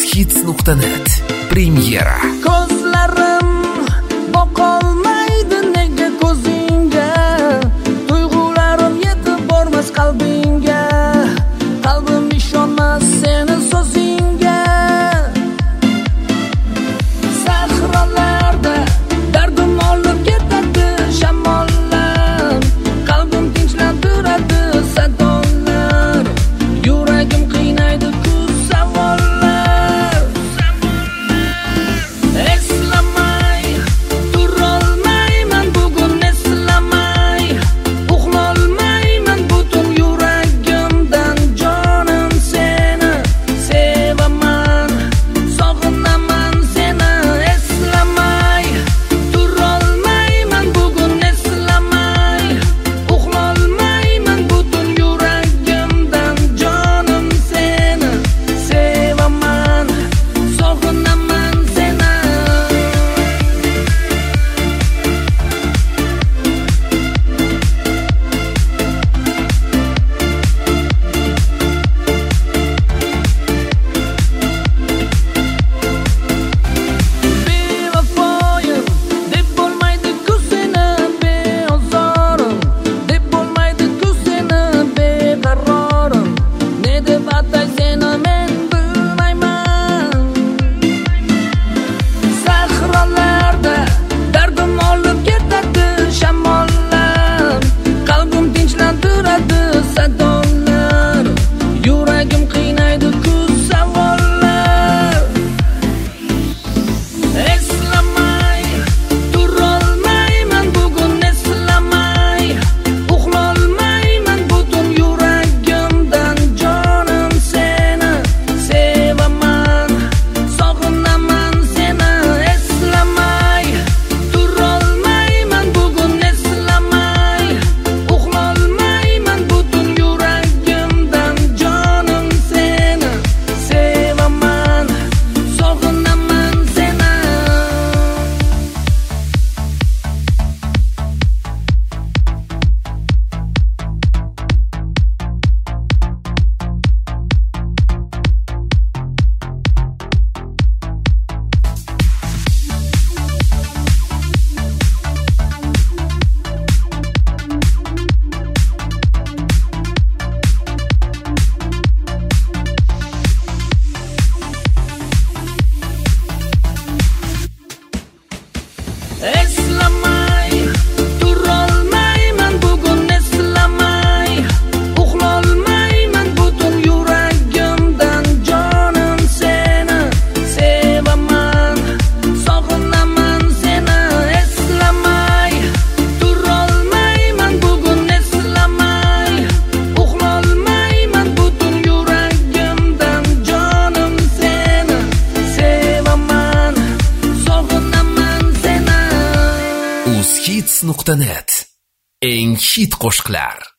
uzhits.net premyera. Ko'zlarim boqolmaydi nega ko'zingga, tuyg'ularim yetib bormas qalbingga, qalbim ishonmas seni so'zingga. Sahrolarda dardim olib ketadi shamollar, qalbim tinchlantiradi sadolar, yuragim qiynaydi ko'z savollar. Eslamay turolmayman bugun, eslamay uxlolmayman butun yuragimdan, jonim seni sevaman, sog'inaman seni. Eslamay turolmayman bugun, eslamay uxlolmayman butun yuragimdan, jonim seni sevaman, sog'inaman seni. Bevafoyim deb bo'lmaydi-ku seni, beozorim deb bo'lmaydi-ku seni, beqarorim ne deb atay seni men bilmayman. Sahrolarda dardim olib ketadi shamollar, qalbim tinchlantiradi sadolar, yuragim qiynaydi ko'z savollar. Eslamay turolmayman bugun, eslamay uxlolmayman butun yuragimdan, jonim seni sevaman, sog'inaman seni. Eslamay turolmayman bugun, eslamay uxlolmayman butun yuragimdan, jonim seni sevaman, sog'inaman seni. Eslamay turolmayman bugun, eslamay uxlolmayman butun yuragimdan, jonim seni sevaman, sog'inaman seni. Eslamay turolmayman bugun, eslamay uxlolmayman butun yuragimdan, jonim seni sevaman, sog'inaman seni. uzhits.net eng hit qo'shiqlar.